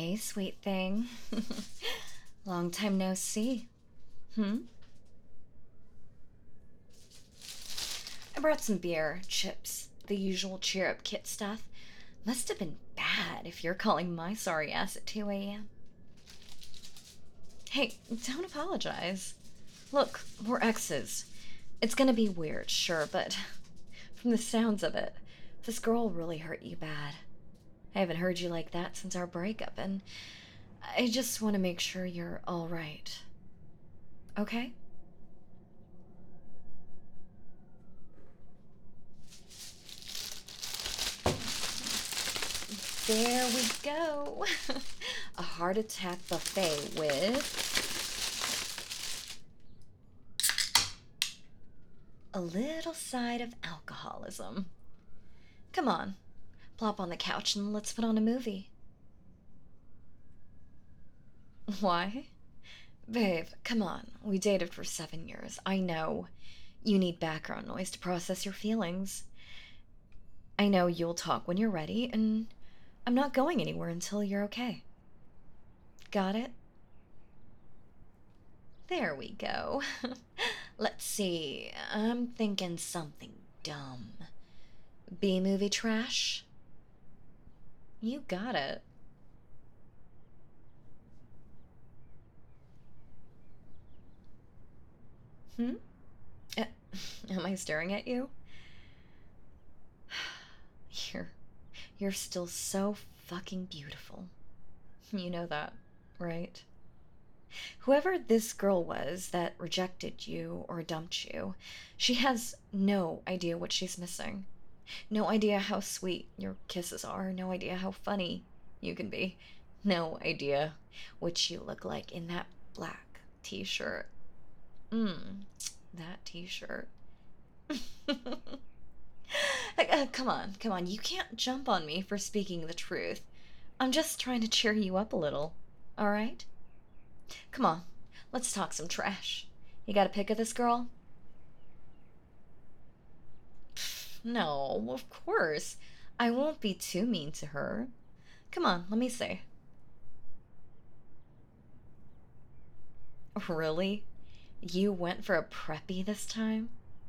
Hey, sweet thing. Long time no see. Hmm? I brought some beer, chips, the usual cheer up kit stuff. Must have been bad if you're calling my sorry ass at 2 a.m. Hey, don't apologize. Look, we're exes. It's gonna be weird, sure, but from the sounds of it, this girl really hurt you bad. I haven't heard you like that since our breakup, and I just want to make sure you're alright. Okay? There we go. A heart attack buffet with a little side of alcoholism. Come on, plop on the couch and let's put on a movie. Why? Babe, come on. We dated for 7 years. I know. You need background noise to process your feelings. I know you'll talk when you're ready, and I'm not going anywhere until you're okay. Got it? There we go. Let's see. I'm thinking something dumb. B movie trash? You got it. Hmm? Uh, am I staring at you? You're you're still so fucking beautiful. You know that, right? Whoever this girl was that rejected you or dumped you, she has no idea what she's missing. No idea how sweet your kisses are. No idea how funny you can be. No idea what you look like in that black t shirt. Mmm, that t shirt. Come on, come on. You can't jump on me for speaking the truth. I'm just trying to cheer you up a little. Alright? Come on, let's talk some trash. You got a pic of this girl? No, of course. I won't be too mean to her. Come on, let me see. Really? You went for a preppy this time?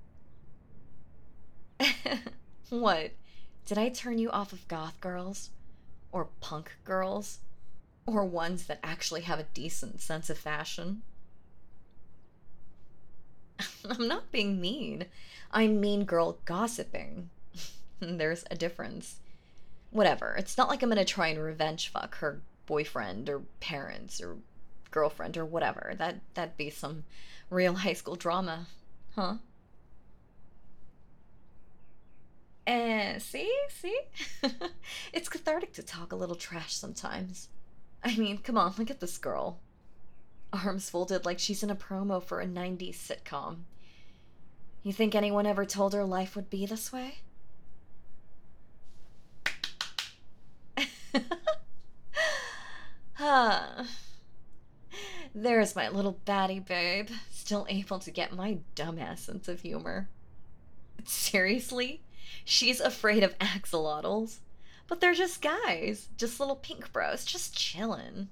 What? Did I turn you off of goth girls? Or punk girls? Or ones that actually have a decent sense of fashion? I'm not being mean. I'm mean girl gossiping. There's a difference. Whatever. It's not like I'm gonna try and revenge fuck her boyfriend or parents or girlfriend or whatever. That'd be some real high school drama. Huh? See? It's cathartic to talk a little trash sometimes. I mean, come on, look at this girl. Arms folded like she's in a promo for a 90s sitcom. You think anyone ever told her life would be this way? Huh. There's my little batty babe, still able to get my dumbass sense of humor. Seriously? She's afraid of axolotls? But they're just guys, just little pink bros, just chillin'.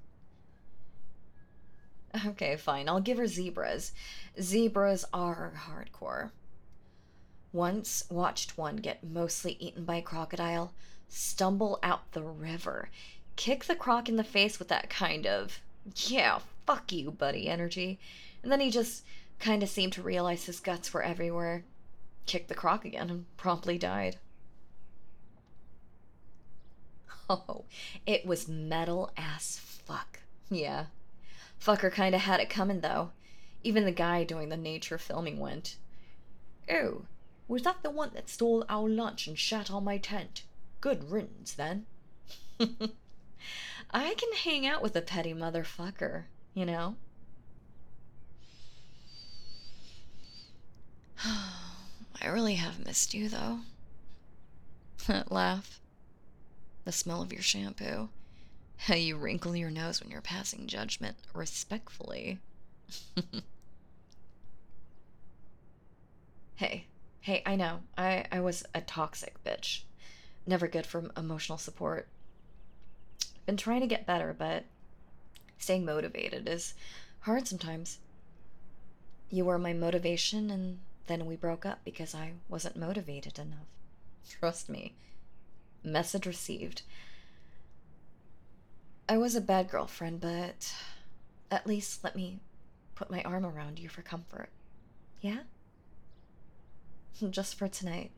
Okay, fine, I'll give her zebras. Zebras are hardcore. Once watched one get mostly eaten by a crocodile, stumble out the river, kick the croc in the face with that kind of, yeah, fuck you, buddy energy. And then he just kind of seemed to realize his guts were everywhere, kicked the croc again, and promptly died. Oh, it was metal as fuck. Yeah. Fucker kinda had it coming, though. Even the guy doing the nature filming went, "Oh, was that the one that stole our lunch and shat on my tent? Good riddance, then." I can hang out with a petty motherfucker, you know? I really have missed you, though. That laugh. The smell of your shampoo. How you wrinkle your nose when you're passing judgment respectfully. Hey, hey, I know. I was a toxic bitch. Never good for emotional support. I've been trying to get better, but staying motivated is hard sometimes. You were my motivation, and then we broke up because I wasn't motivated enough. Trust me. Message received. I was a bad girlfriend, but at least let me put my arm around you for comfort. Yeah? Just for tonight.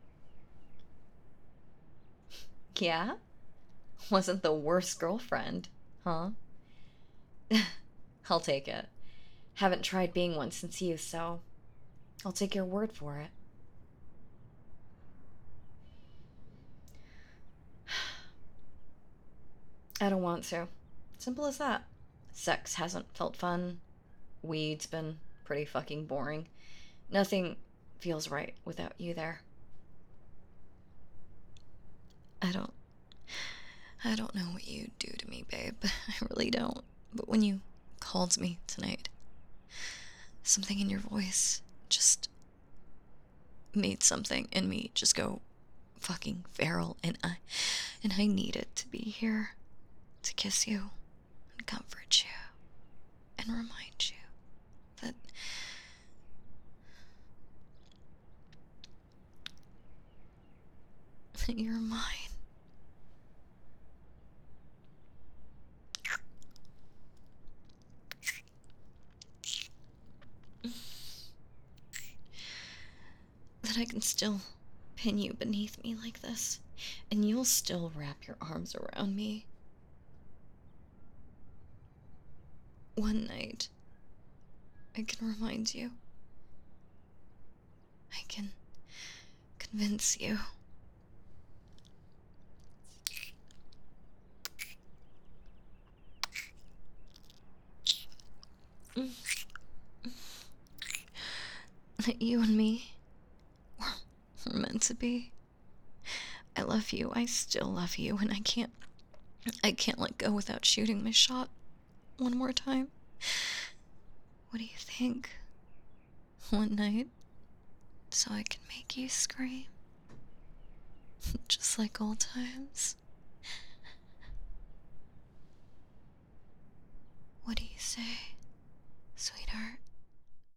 Yeah? Wasn't the worst girlfriend, huh? I'll take it. Haven't tried being one since you, so I'll take your word for it. I don't want to. Simple as that. Sex hasn't felt fun. Weed's been pretty fucking boring. Nothing feels right without you there. I don't I don't know what you do to me, babe. I really don't. But when you called me tonight, something in your voice just made something in me just go fucking feral, and I needed to be here to kiss you and comfort you and remind you that you're mine. That I can still pin you beneath me like this, and you'll still wrap your arms around me. One night, I can remind you. I can convince you. That you and me were meant to be. I love you. I still love you, and I can't let go without shooting my shot one more time. What do you think? One night, so I can make you scream. Just like old times. What do you say, sweetheart?